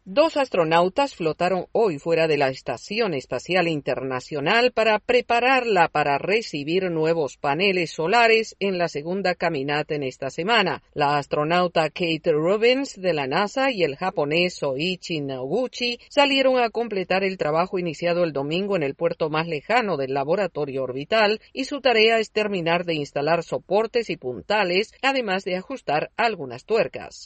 2 astronautas flotaron hoy fuera de la Estación Espacial Internacional para prepararla para recibir nuevos paneles solares en la segunda caminata en esta semana. La astronauta Kate Robbins de la NASA y el japonés Soichi Noguchi salieron a completar el trabajo iniciado el domingo en el puerto más lejano del laboratorio orbital, y su tarea es terminar de instalar soportes y puntales, además de ajustar algunas tuercas.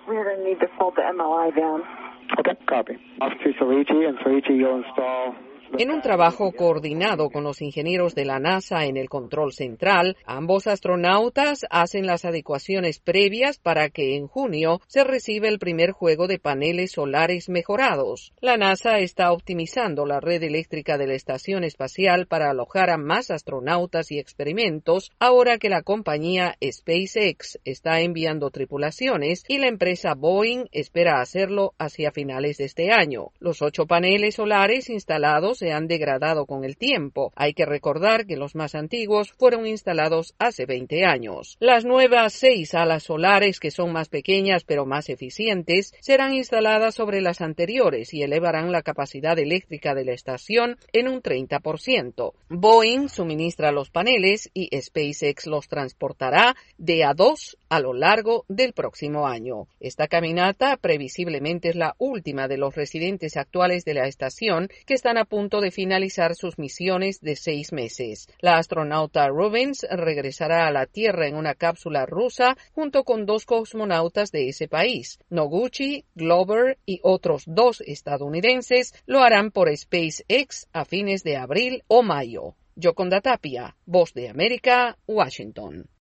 Okay, copy. Off to Soichi, and Soichi, you'll install. En un trabajo coordinado con los ingenieros de la NASA en el control central, ambos astronautas hacen las adecuaciones previas para que en junio se reciba el primer juego de paneles solares mejorados. La NASA está optimizando la red eléctrica de la estación espacial para alojar a más astronautas y experimentos, ahora que la compañía SpaceX está enviando tripulaciones y la empresa Boeing espera hacerlo hacia finales de este año. Los 8 paneles solares instalados se han degradado con el tiempo. Hay que recordar que los más antiguos fueron instalados hace 20 años. Las nuevas 6 alas solares, que son más pequeñas pero más eficientes, serán instaladas sobre las anteriores y elevarán la capacidad eléctrica de la estación en un 30%. Boeing suministra los paneles y SpaceX los transportará de a 2 a lo largo del próximo año. Esta caminata previsiblemente es la última de los residentes actuales de la estación, que están a punto de finalizar sus misiones de 6 meses. La astronauta Robbins regresará a la Tierra en una cápsula rusa junto con 2 cosmonautas de ese país. Noguchi, Glover y otros 2 estadounidenses lo harán por SpaceX a fines de abril o mayo. Yoconda Tapia, Voz de América, Washington.